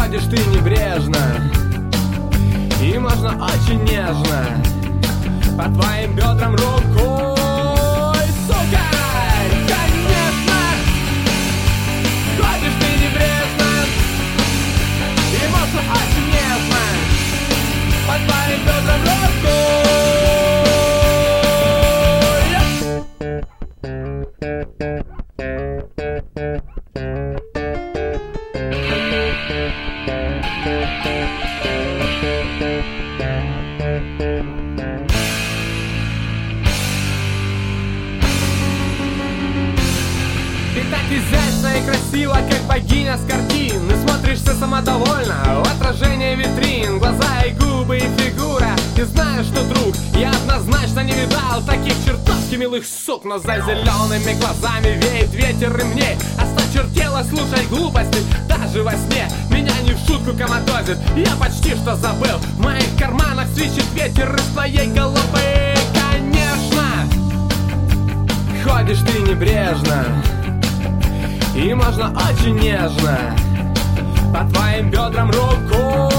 Ходишь ты небрежно, и можно очень нежно по твоим бедрам рукой, сука! Конечно! Ходишь ты небрежно, и можно очень нежно по твоим бедрам рукой. Ты так изящна и красива, как богиня с картин. И смотришься самодовольно в отражение витрин. Глаза и губы и фигура. И знаешь, что, друг, я однозначно не видал таких чертовски милых сук. Но за зелеными глазами веет ветер и мне осточертело слушать глупости даже во сне. Меня не в шутку коматозит, я почти что забыл. В моих карманах свищет ветер из твоей головы. Конечно, ходишь ты небрежно, и можно очень нежно по твоим бедрам рукой.